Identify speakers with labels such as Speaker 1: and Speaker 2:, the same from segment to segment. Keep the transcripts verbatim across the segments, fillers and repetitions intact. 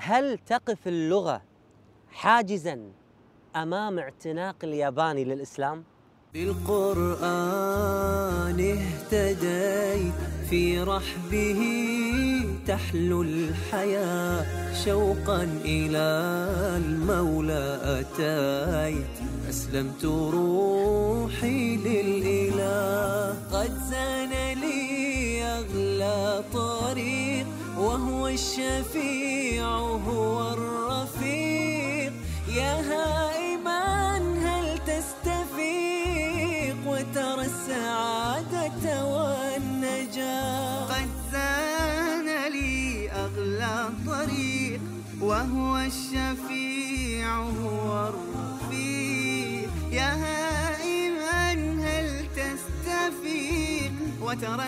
Speaker 1: هل تقف اللغة حاجزاً أمام اعتناق الياباني للإسلام؟
Speaker 2: بالقرآن اهتديت في رحبه تحلو الحياة شوقا إلى المولى أتيت أسلمت روحي للإله قد زان لي أغلى طريق وهو الشفيع هو الرفيق يا هائما هل تستفيق وترى السعادة والنجاة قد زان لي أغلى طريق وهو الشفيع هو الرفيق يا هائما هل تستفيق وترى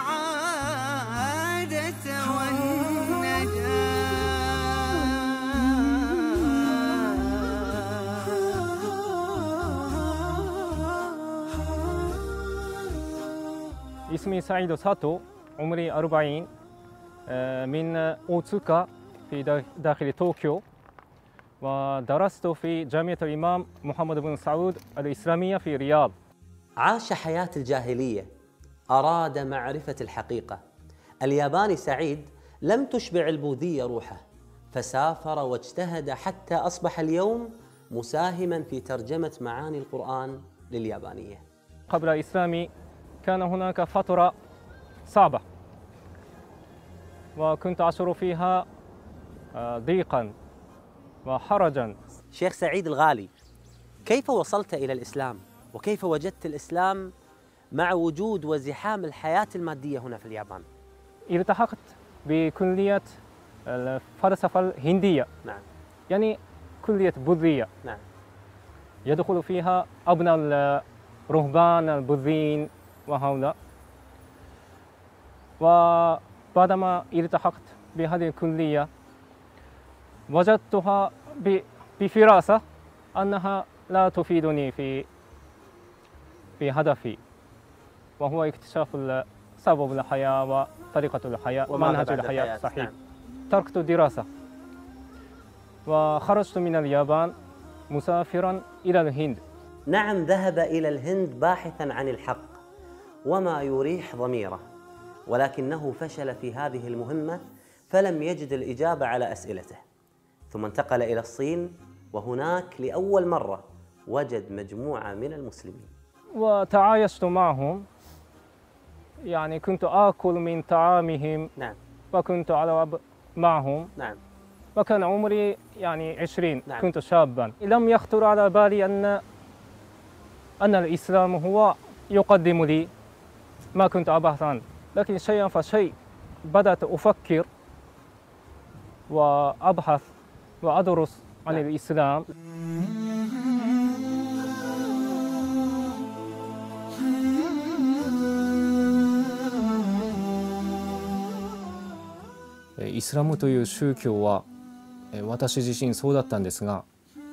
Speaker 2: السعادة والنجاة.
Speaker 3: اسمي سعيد ساتو، عمري أربعين، من أوتسوكا في داخل طوكيو، ودرست في جامعة الإمام محمد بن سعود الإسلامية في الرياض.
Speaker 1: عاش حياة الجاهلية، أراد معرفة الحقيقة. الياباني سعيد لم تشبع البوذية روحه، فسافر واجتهد حتى أصبح اليوم مساهما في ترجمة معاني القرآن لليابانية.
Speaker 3: قبل إسلامي كان هناك فترة صعبة وكنت أشعر فيها ضيقا وحرجا.
Speaker 1: شيخ سعيد الغالي، كيف وصلت إلى الإسلام؟ وكيف وجدت الإسلام مع وجود وزحام الحياة المادية هنا في اليابان؟
Speaker 3: التحقت بكلية الفلسفة الهندية.
Speaker 1: نعم.
Speaker 3: يعني كلية بوذية.
Speaker 1: نعم.
Speaker 3: يدخل فيها أبناء الرهبان البوذيين وهؤلاء. وبعدما التحقت بهذه الكلية وجدتها بفراسة أنها لا تفيدني في في هدفي، وهو اكتشاف سبب الحياة وطريقة الحياة ومنهج الحياة الصحيح. نعم. تركت الدراسة وخرجت من اليابان مسافرا إلى الهند.
Speaker 1: نعم، ذهب إلى الهند باحثا عن الحق وما يريح ضميره، ولكنه فشل في هذه المهمة فلم يجد الإجابة على أسئلته، ثم انتقل إلى الصين، وهناك لأول مرة وجد مجموعة من المسلمين
Speaker 3: وتعايشت معهم. يعني كنت آكل من طعامهم.
Speaker 1: نعم.
Speaker 3: وكنت ألعب معهم.
Speaker 1: نعم.
Speaker 3: وكان عمري يعني عشرين.
Speaker 1: نعم.
Speaker 3: كنت شابا. لم يخطر على بالي أن أن الإسلام هو يقدم لي ما كنت أبحث عنه، لكن شيئا فشيء بدأت أفكر وأبحث وأدرس عن نعم. الإسلام.イスラムという宗教は私自身そうだったんですが、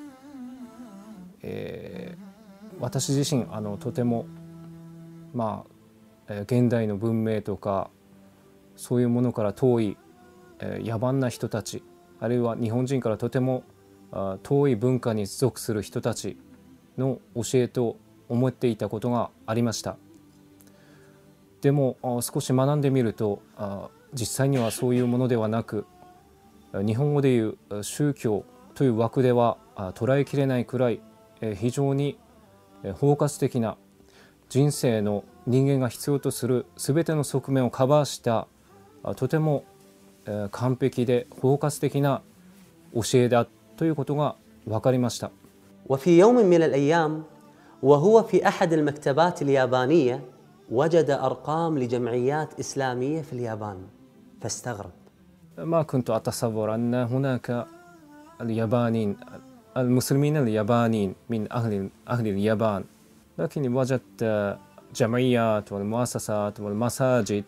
Speaker 3: えー、私自身あのとてもまあ現代の文明とかそういうものから遠い野蛮な人たち、あるいは日本人からとても遠い文化に属する人たちの教えと思っていたことがありました。でも少し学んでみると実際にはそういうものではなく、日本語でいう宗教という枠では捉えきれないくらい非常に包括的な人生の人間が必要とする全ての側面をカバーしたとても完璧で包括的な教えだということが分かりました。
Speaker 1: وفي يوم من الأيام وهو في أحد المكتبات اليابانية وجد أرقام لجمعيات إسلامية في اليابان فاستغرب.
Speaker 3: ما كنت أتصور أن هناك اليابانيين المسلمين اليابانيين من أهل أهل اليابان، لكن وجدت جمعيات والمؤسسات والمساجد،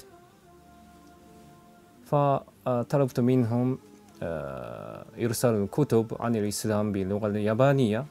Speaker 3: فطلبت منهم إرسال الكتب عن الإسلام باللغة اليابانية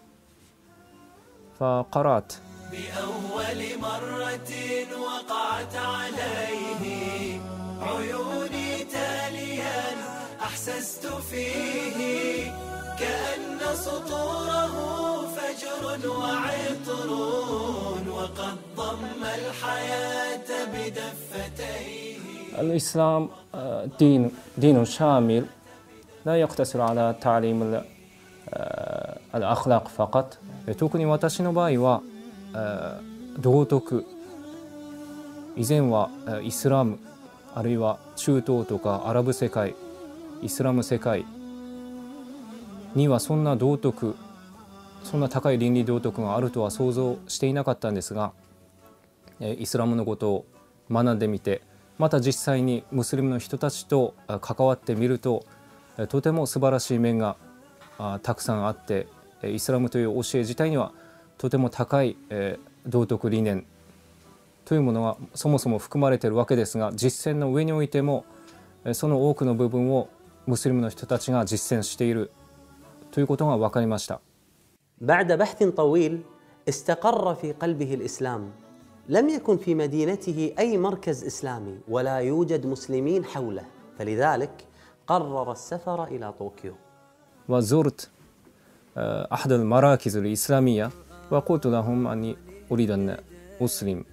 Speaker 3: فقرأت.
Speaker 2: بأول مرة وقعت عليه عيوني تاليا أحسست فيه كأن سطوره فجر وعطر وقد ضم الحياة بدفتيه.
Speaker 3: الإسلام دين دين شامل لا يقتصر على تعليم الأخلاق فقط. 特に私の場合は道徳、以前はイスラムあるいは中東とかアラブ世界、イスラム世界にはそんな道徳、そんな高い倫理道徳があるとは想像していなかったんですが、イスラムのことを学んでみて、また実際にムスリムの人たちと関わってみると、とても素晴らしい面がたくさんあって、イスラムという教え自体にはとても高い道徳理念というものがそもそも含まれているわけですが、実践の上においてもその多くの部分をムスリムの人たちが実践しているということが分かりました。
Speaker 1: بعد بحث طويل استقر في قلبه الإسلام. لم يكن في مدينته أي مركز إسلامي ولا يوجد مسلمين حوله، فلذلك قرر السفر إلى طوكيو.
Speaker 3: وزرت أحد المراكز الإسلامية وقلت لهم أني أريد أن أسلم،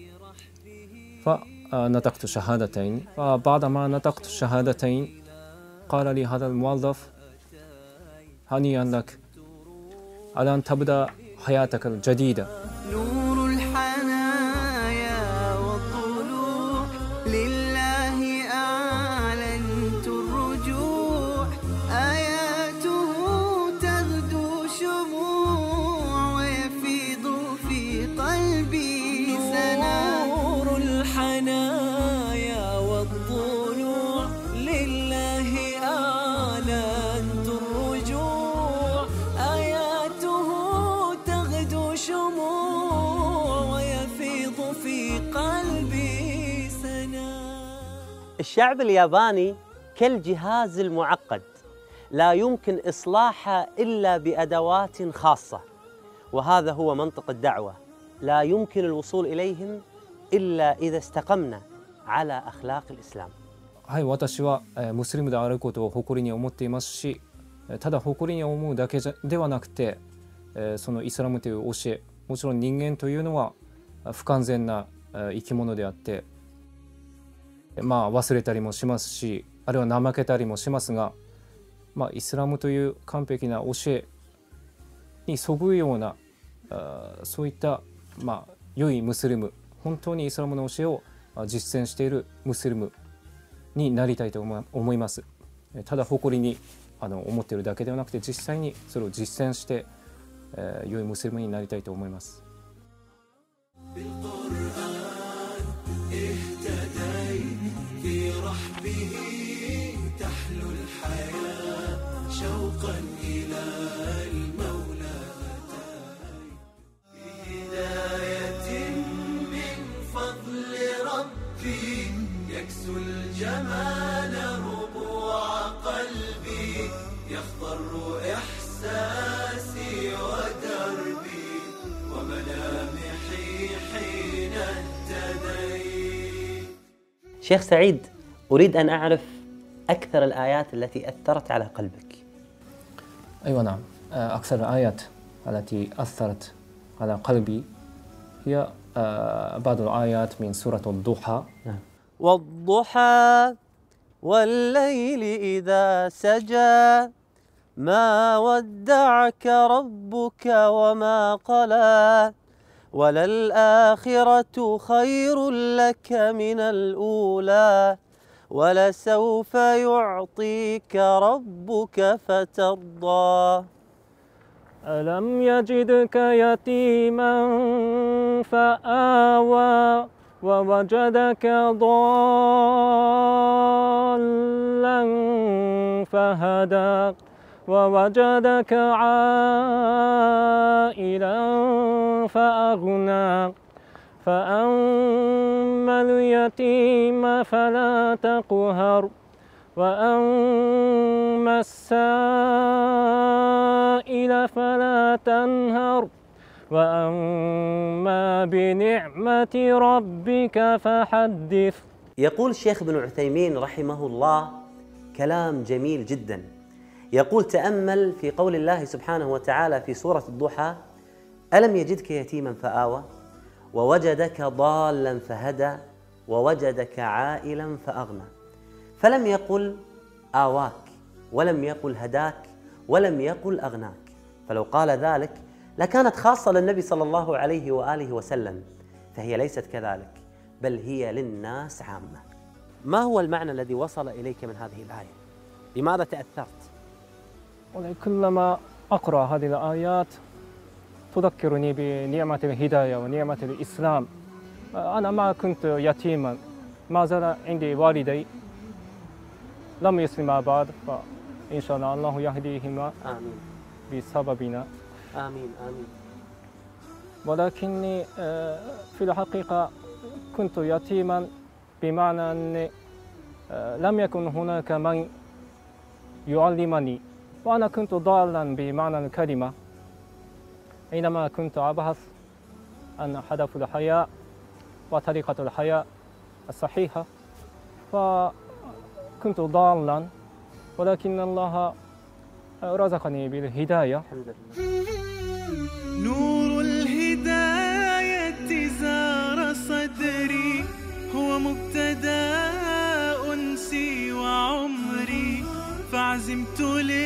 Speaker 3: فنطقت شهادتين. فبعدما نطقت الشهادتين قال لي هذا الموظف: هنيئا لك، الآن تبدأ حياتك الجديدة.
Speaker 2: نور الحنايا والطلوع لله أعلنت الرجوع، آياته تغدو شموع ويفيض في قلبي سنا. نور الحنايا والطلوع لله أعلنت الرجوع، آياته تغدو شموع ويفيض في قلبي سنا.
Speaker 1: الشعب الياباني كالجهاز المعقد، لا يمكن إصلاحه إلا بأدوات خاصة، وهذا هو منطق الدعوة. لا يمكن الوصول إليهم إلا إذا استقمنا على أخلاق الإسلام.
Speaker 3: はい、私はムスリムであることを誇りに思っていますし、ただ誇りに思うだけではなくて、そのイスラムという教え、もちろん人間というのは不完全な生き物であって、まあ忘れたりもしますし、あるいは怠けたりもしますが、まあ、イスラムという完璧な教えにそぐうようなそういったまあ良いムスリム、本当にイスラムの教えを実践しているムスリムになりたいと思います。ただ誇りにあの思っているだけではなくて、実際にそれを実践して、えー、良いムスリムになりたいと思います。
Speaker 2: يكسو الجمال ربوع قلبي، يخضر إحساسي ودربي وملامحي حين اهتديت.
Speaker 1: شيخ سعيد، أريد أن أعرف أكثر الآيات التي أثرت على قلبك.
Speaker 3: أيوة نعم، أكثر الآيات التي أثرت على قلبي هي بعض الآيات من سورة الضحى.
Speaker 1: نعم. والضحى والليل إذا سجى ما ودعك ربك وما قلى وللآخرة خير لك من الأولى ولسوف يعطيك ربك فترضى.
Speaker 3: ألم يجدك يتيما فآوى ووجدك ضالا فهدى ووجدك عائلا فأغنى فأما اليتيم فلا تقهر وأما السائل فلا تنهر وأما بنعمة ربك فحدث.
Speaker 1: يقول الشيخ ابن عثيمين رحمه الله: كلام جميل جدا. يقول: تأمل في قول الله سبحانه وتعالى في سورة الضحى: ألم يجدك يتيما فآوى ووجدك ضالا فهدى ووجدك عائلا فأغنى. فلم يقل آواك ولم يقل هداك ولم يقل أغناك، فلو قال ذلك لكانت خاصة للنبي صلى الله عليه وآله وسلم، فهي ليست كذلك، بل هي للناس عامة. ما هو المعنى الذي وصل إليك من هذه الآية؟ لماذا تأثرت؟
Speaker 3: كلما أقرأ هذه الآيات تذكرني بنعمة الهداية ونعمة الإسلام. أنا ما كنت يتيما، ما زال عندي والدي لم يسلما بعد، فإن شاء الله الله يهديهما
Speaker 1: آمين
Speaker 3: بسببنا.
Speaker 1: آمين آمين.
Speaker 3: ولكني في الحقيقة كنت يتيما بمعنى أن لم يكن هناك من يعلمني، وأنا كنت ضالا بمعنى الكلمة. حينما كنت أبحث عن هدف الحياة وطريقة الحياة الصحيحة فكنت ضالا، ولكن الله رزقني بالهداية.
Speaker 1: الحمد لله.
Speaker 2: نور الهداية زار صدري، هو مبتدأ أنسي وعمري، فعزمت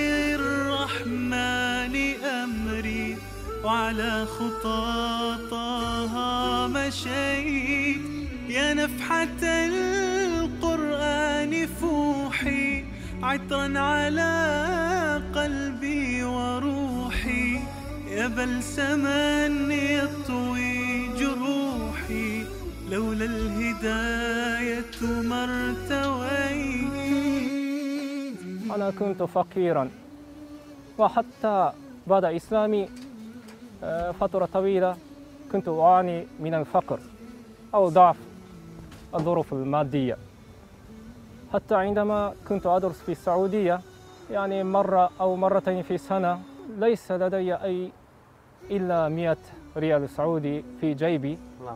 Speaker 2: للرحمن أمري، وعلى خطاطها مشيت. يا نفحة القرآن فوحي، عطرا على قلبي وروحي، يا بلسما يطوي جروحي، لولا الهداية ما ارتويت.
Speaker 3: أنا كنت فقيرا، وحتى بعد إسلامي فترة طويلة كنت أعاني من الفقر أو ضعف الظروف المادية. حتى عندما كنت أدرس في السعودية، يعني مرة أو مرتين في السنة، ليس لدي أي إلا مئة ريال سعودي في جيبي.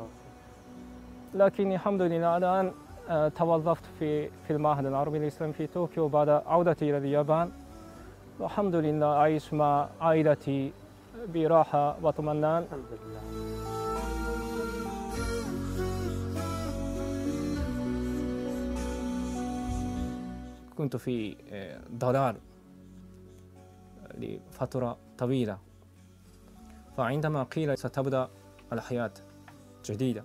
Speaker 3: لكن الحمد لله الآن توظفت في في المعهد العربي الإسلامي في طوكيو بعد عودتي إلى اليابان، والحمد لله أعيش مع عائلتي براحة واطمئنان.
Speaker 1: الحمد لله.
Speaker 3: كنت في ضلال لفترة طويلة، فعندما قيل ستبدأ الحياة جديدة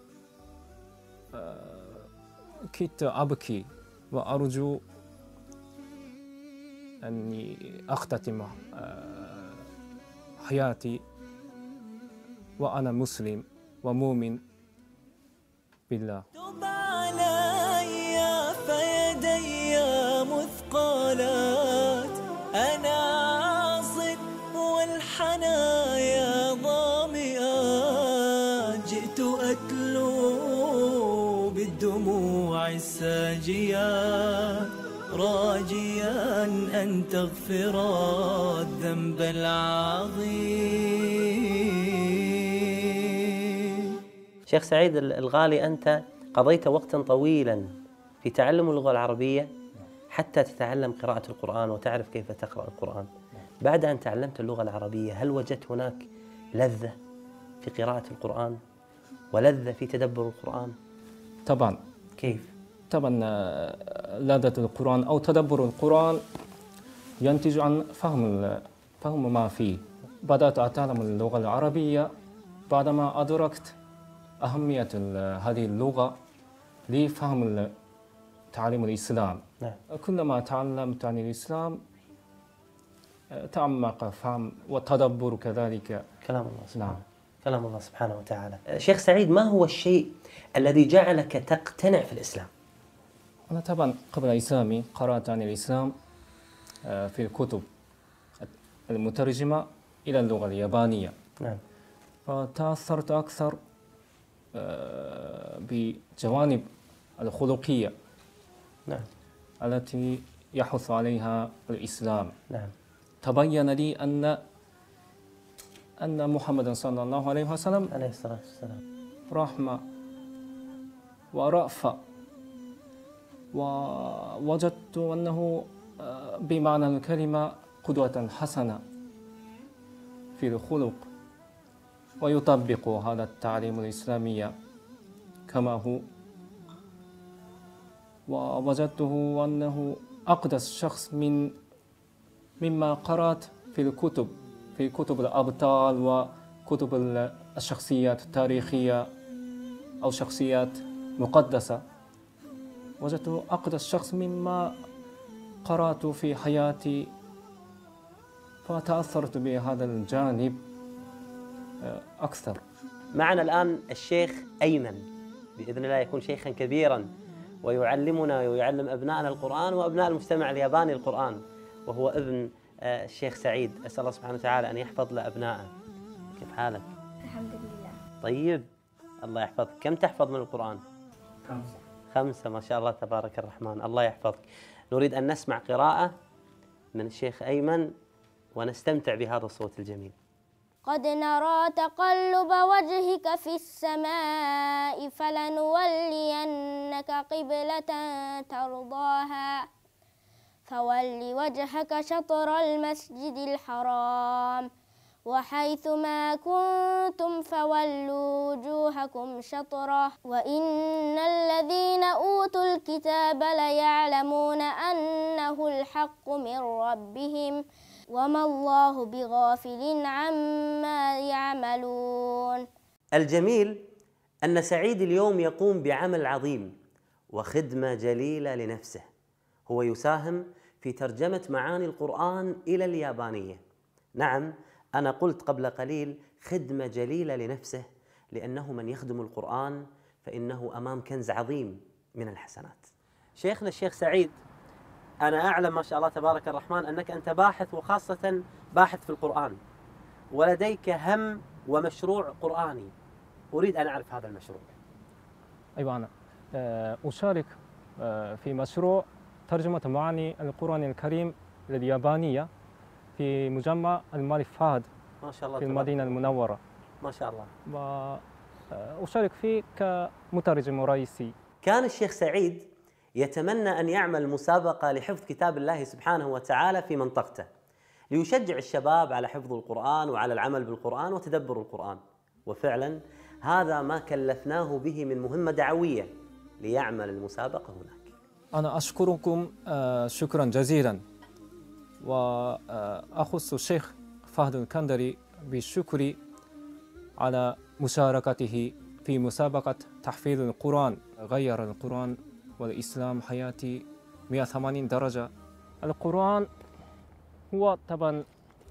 Speaker 3: كنت أبكي وأرجو أني أختتم حياتي وأنا مسلم ومؤمن بالله.
Speaker 2: تب علي فيدي مثقالات، أنا عاصٍ والحنايا ظامئات، جئت أتلو بالدموع الساجيات، راجيا أن تغفر الذنب العظيم.
Speaker 1: شيخ سعيد الغالي، أنت قضيت وقتا طويلا في تعلم اللغة العربية حتى تتعلم قراءة القرآن وتعرف كيف تقرأ القرآن. بعد أن تعلمت اللغة العربية هل وجدت هناك لذة في قراءة القرآن ولذة في تدبر القرآن؟
Speaker 3: طبعا.
Speaker 1: كيف؟
Speaker 3: طبعا لذة القرآن أو تدبر القرآن ينتج عن فهم فهم ما فيه. بدأت أتعلم اللغة العربية بعدما أدركت أهمية هذه اللغة لفهم تعليم الإسلام.
Speaker 1: نعم.
Speaker 3: كلما تعلمت عن الإسلام تعمق فهم وتدبر كذلك.
Speaker 1: كلام الله سبحانه.
Speaker 3: نعم.
Speaker 1: كلام الله سبحانه وتعالى. شيخ سعيد، ما هو الشيء الذي جعلك تقتنع في الإسلام؟
Speaker 3: أنا طبعا قبل إسلامي قرأت عن الإسلام في الكتب المترجمة إلى اللغة اليابانية.
Speaker 1: نعم.
Speaker 3: فتأثرت أكثر بجوانب الخلقية.
Speaker 1: نعم.
Speaker 3: التي يحث عليها الإسلام.
Speaker 1: نعم.
Speaker 3: تبين لي أن أن محمد صلى الله عليه وسلم
Speaker 1: عليه الصلاة والسلام
Speaker 3: رحمة ورأفة ووجدت أنه بمعنى الكلمة قدوة حسنة في الخلق، ويطبق هذا التعليم الإسلامي كما هو. ووجدته أنه أقدس شخص من مما قرأت في الكتب، في كتب الأبطال وكتب الشخصيات التاريخية أو شخصيات مقدسة. وجدته أقدس شخص مما قرأت في حياتي، فتأثرت بهذا الجانب أكثر.
Speaker 1: معنا الآن الشيخ أيمن، بإذن الله يكون شيخا كبيرا ويعلمنا ويعلم أبنائنا القرآن وأبناء المجتمع الياباني القرآن، وهو ابن الشيخ سعيد. أسأل الله سبحانه وتعالى أن يحفظ لأبنائه. كيف حالك؟
Speaker 4: الحمد لله.
Speaker 1: طيب، الله يحفظك. كم تحفظ من القرآن؟
Speaker 3: خمسة.
Speaker 1: خمسة، ما شاء الله تبارك الرحمن، الله يحفظك. نريد أن نسمع قراءة من الشيخ أيمن ونستمتع بهذا الصوت الجميل.
Speaker 4: قد نرى تقلب وجهك في السماء فلنولينك قبلة ترضاها فول وجهك شطر المسجد الحرام وحيث ما كنتم فولوا وجوهكم شطره وإن الذين أوتوا الكتاب ليعلمون أنه الحق من ربهم وما الله بغافل عما يعملون.
Speaker 1: الجميل أن سعيد اليوم يقوم بعمل عظيم وخدمة جليلة لنفسه، هو يساهم في ترجمة معاني القرآن إلى اليابانية. نعم، أنا قلت قبل قليل خدمة جليلة لنفسه، لأنه من يخدم القرآن فإنه أمام كنز عظيم من الحسنات. شيخنا الشيخ سعيد، أنا أعلم ما شاء الله تبارك الرحمن أنك أنت باحث، وخاصة باحث في القرآن، ولديك هم ومشروع قرآني. أريد أن أعرف هذا المشروع.
Speaker 3: أيوة، أنا أشارك في مشروع ترجمة معاني القرآن الكريم لليابانية في مجمع الملك فهد
Speaker 1: ما شاء الله
Speaker 3: في المدينة المنورة.
Speaker 1: ما شاء الله.
Speaker 3: وأشارك فيه كمترجم رئيسي.
Speaker 1: كان الشيخ سعيد يتمنى أن يعمل مسابقة لحفظ كتاب الله سبحانه وتعالى في منطقته، ليشجع الشباب على حفظ القرآن وعلى العمل بالقرآن وتدبر القرآن. وفعلا هذا ما كلفناه به من مهمة دعوية، ليعمل المسابقة هناك.
Speaker 3: أنا أشكركم شكرا جزيلا، وأخص الشيخ فهد الكندري بالشكر على مشاركته في مسابقة تحفيظ القرآن. غير القرآن والإسلام حياتي مئة وثمانين درجة. القرآن هو طبعا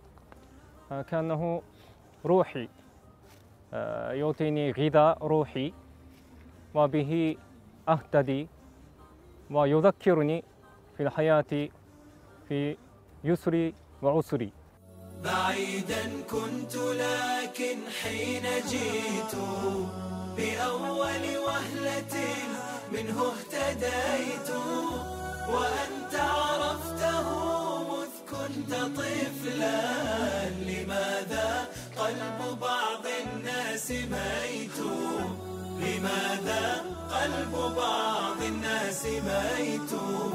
Speaker 3: كأنه روحي، يعطيني غذاء روحي، وبه أهتدي ويذكرني في الحياة في يسري وعسري.
Speaker 2: بعيدا كنت لكن حين جئت بأول وهلة منه اهتديت وأنت عرفته مذ كنت طفلا لماذا قلب بعض الناس ميت لماذا قلب بعض الناس ميت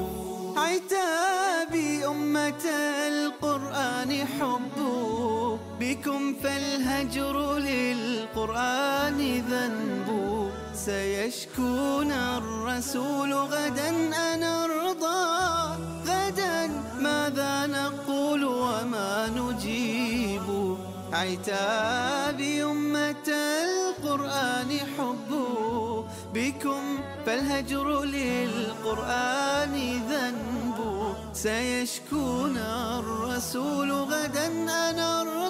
Speaker 5: عتابي أمة القرآن حب بكم فالهجر للقرآن ذنب سيشكون الرسول غدا أنا أرضى غدا ماذا نقول وما نجيب عتابي أمة القرآن حب بكم فالهجر للقرآن ذنب سيشكون الرسول غدا أنا